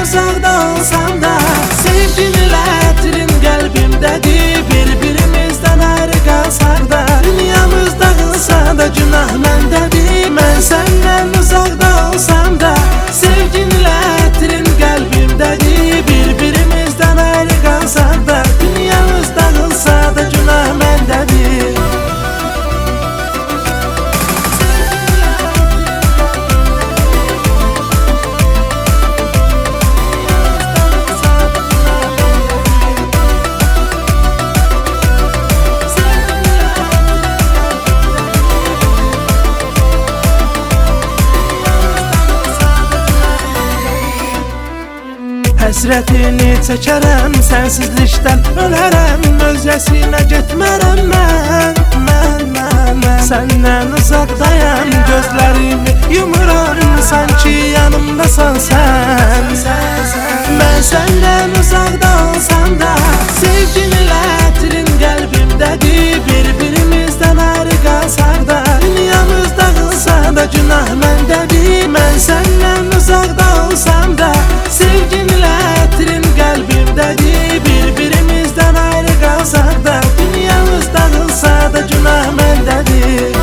uzakda olsam da sevginin ətrin qəlbimdədir. Bir-birimizdən ayrı qalsaq da dünyamız dağılsa da günah məndədir. Mən səndən uzaqda olsam da sevginin ətrin qəlbimdədir. Bir-birimizdən ayrı qalsaq da dünyamız dağılsa da günah məndədir. Həsrətini çəkərəm, sənsizlikdən ölərəm, özgəsinə getmərəm mən səndən uzaqdayam, gözlərimi yumuram, sanki yanımdasan sən. Mən səndən uzaqda olsam da sevginin ətrin qəlbimdədir. Bir-birimizdən ayrı qalsaq da dünyamız dağılsa da günah məndədir. Mən səndən uzaqda olsam da sevginin ətrin qəlbimdədir. Bir-birimizdən ayrı qalsaq da dünyamız dağılsa da günah məndədir.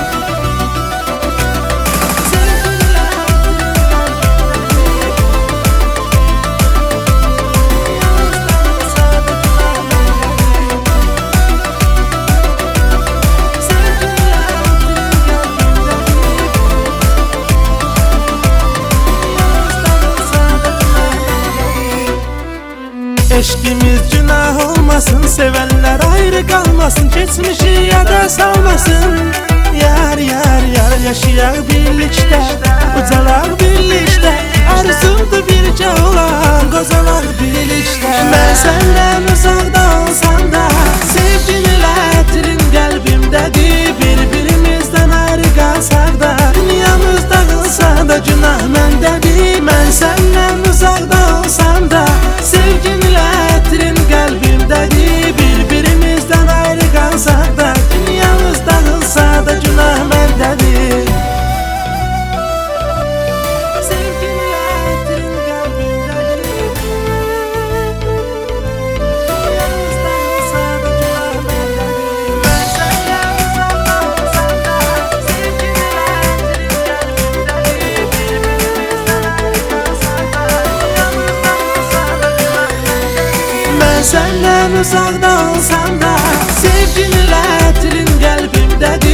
Eşkimiz günah olmasın, sevənlər ayrı qalmasın, keçmişi yada salmasın. Yar yaşayaq birlikdə, ucalaq birlikdə, arzumdur bircə olan, qozalaq birlikdə. Mən səndən uzaqda olsam da sevginin ətrin qəlbimdədir. Bir-birimizdən ayrı qalsaq da dünyamız dağılsa da günah məndədir. Mən səndən uzaqda olsam da sevginin ətrin qəlbimdədir. Bir-birimizdən ayrı qalsaq da dünyamız dağılsa da günah məndədir. Sevginin ətrin qəlbimdədir. Dünyamız dağılsa da günah məndədir. Mən səndən uzaqda olsam da sevginin ətrin qəlbimdədir. Bir-birimizdən ayrı qalsaq da dünyamız dağılsa da günah məndədir. Mən səndən uzaqda olsam da sevginin ətrin qəlbimdədir.